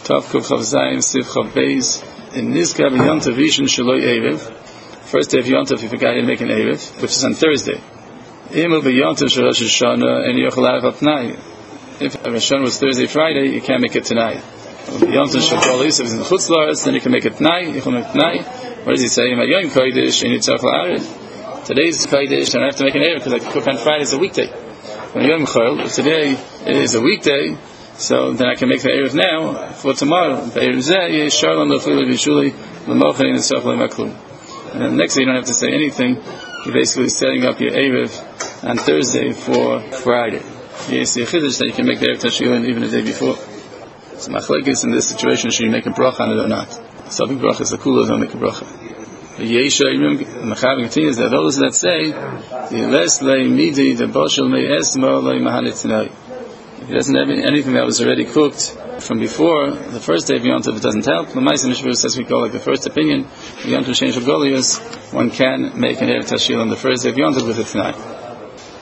Tav Kuf Chav Zayim Siv Chav Beis in Nizkar B'Yontav Rishon Shaloi Erev. First day of Yontav, you forgot to make an Erev, which is on Thursday. Imel B'Yontav Shel Rosh Hashanah and Yochel Araf Tnai. If Rosh Hashanah was Thursday, Friday, you can't make it tonight. Yontav Shel Kol Yisrael is in Chutz La'aretz, then you can make it tonight. You can make tonight. What does he say? Yom Kodesh and Yitzchak La'aretz. Today's Kodesh, and I have to make an Erev because I cook on Friday. It's a weekday. When Yom Chol, today is a weekday. So then I can make the Erev now for tomorrow. The Erev Zeh Yeshar Lam Lefili V'Shuli L'Mochain N'Sof L'Maklum. And then next day you don't have to say anything. You're basically setting up your Erev on Thursday for Friday. You see a chiddush that you can make the Erev Tashiyun even the day before. So machlekes in this situation, should you make a bracha on it or not? Something bracha is the cooler don't make a bracha. The Yesha Mechaber continues that those that say the les lei midi the boshel mei esmo lei mahanit tonight. If he doesn't have anything that was already cooked from before the first day of Yontav, it doesn't help. The Ma'aser Mishmur says we go like the first opinion. Yontav Shein Shel Golius, one can make an Erev Tashil on the first day of Yontav with it tonight.